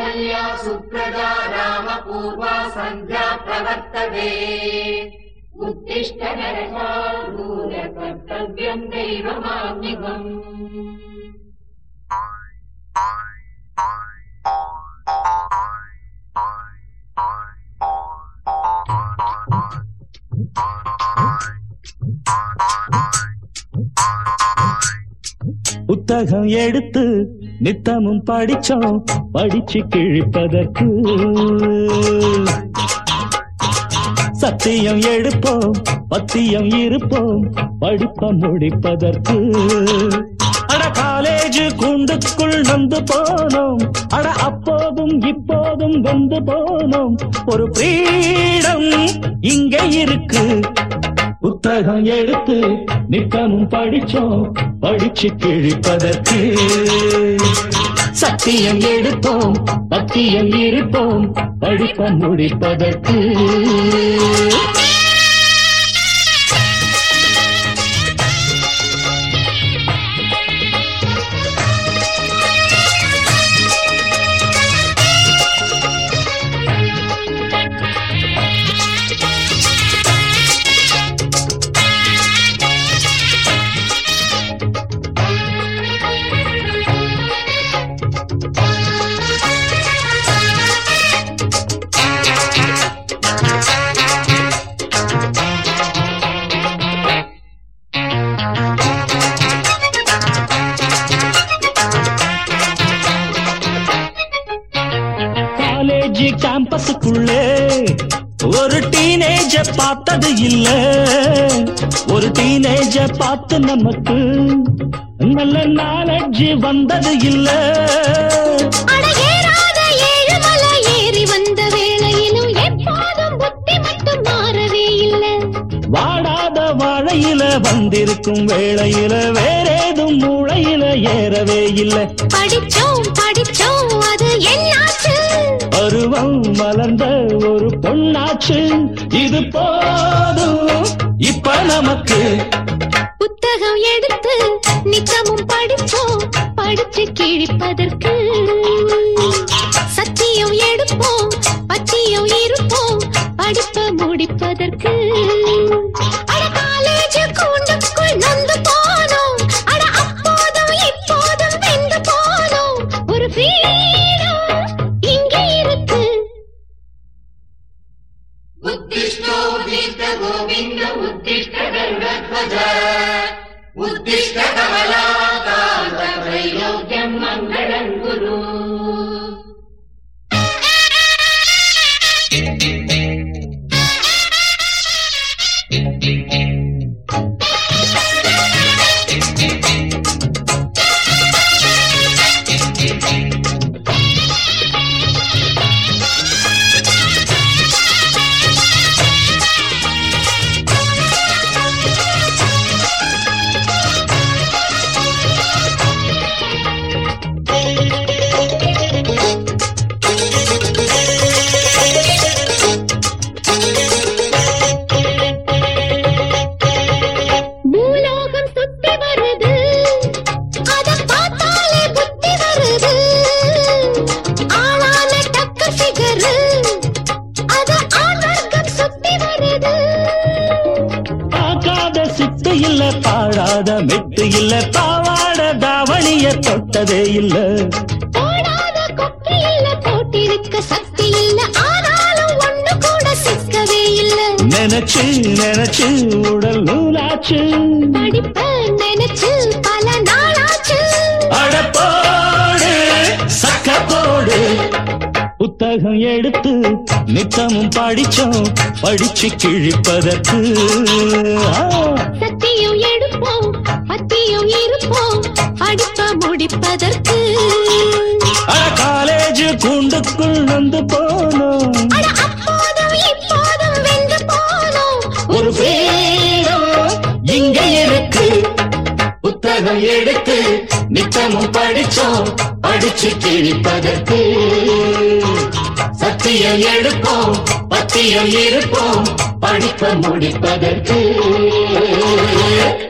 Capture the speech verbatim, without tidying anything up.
कौसल्या सुप्रजा रामपूर्वा सन्ध्या प्रवर्तते उत्तिष्ठ नरशार्दूल कर्तव्यं दैवमान्निकम् புத்தகம் எடுத்து நித்தமும் படிச்சோம் படிச்சு கிழிப்பதற்கு சத்தியம் எடுப்போம் பத்தியம் இருப்போம் படிப்ப முடிப்பதற்கு அட காலேஜ் கூண்டுக்குள் வந்து போனோம் அட அப்போதும் இப்போதும் வந்து போனோம் ஒரு ஃப்ரீடம் இங்க இருக்கு புத்தகம் எடுத்து நித்தமும் படிச்சோம் படிச்சு கிழிப்பதற்கு சத்தியம் எடுப்போம் பத்தியம் இருப்போம் படிப்ப முடிப்பதற்கு கேம்பஸுக்குள்ளே ஒரு டீனேஜ பார்த்தது இல்ல ஒரு டீனேஜ பார்த்து நமக்கு நல்ல நாலேஜ் வந்தது இல்ல ஏறி வந்த வேளையிலும் எப்போதும் புத்தி மட்டும் மாறவே இல்லை வாடாத வாழையில வந்திருக்கும் வேளையில வேறேதும் மூளையில ஏறவே இல்லை படிச்சோம் படிச்சோம் அது என்னாச்சு பருவம் மலர்ந்த ஒரு பொன்னாச்சு இது போதும் இப்ப நமக்கு புத்தகம் எடுத்து நித்தமும் படிச்சோம் படிச்சு கிழிப்பதற்கு சத்தியம் எடுப்போம் பத்தியம் இருப்போம் படிப்ப முடிப்பதற்கு அட காலேஜ் கூண்டுக்குள் நொந்து போனோம் அட அப்போதும் இப்போதும் வெந்து போனோம் ஒரு ஃப்ரீடம் இங்க இருக்கு उत्तिष्ठोत्तिष्ठ गोविन्द उत्तिष्ठ गरुडध्वज उत्तिष्ठ कमलाकान्त त्रैलोक्यं मङ्गलं कुरु இல்ல பாடாத மெட்டு இல்ல பாவாட தாவணிய தொட்டதே இல்ல போடாத கொக்கி இல்ல போட்டிருக்க சக்தி இல்ல ஆனாலும் ஒண்ணு கூட சிக்கவே இல்ல நினைச்சு நினைச்சு உடல் நூலாச்சு படிப்ப நினைச்சு பல நாளாச்சு அடப்போடு சக்க போடு புத்தகம் எடுத்து நித்தமும் படிச்சோம் படிச்சு கிழிப்பதற்கு சத்தியம் எடுப்போம் பத்தியம் இருப்போம் படிப்ப முடிப்பதற்கு காலேஜ் கூண்டுக்குள் வந்து போனோம் அப்போதும் இப்போதும் வென்று போனோம் ஒரு ஃப்ரீடம் இங்க இருக்கு புத்தகம் எடுத்து நித்தமும் படிச்சோம் படிச்சு கிழிப்பதற்கு சத்தியம் எடுப்போம் பத்தியம் இருப்போம் படிப்ப முடிப்பதற்கு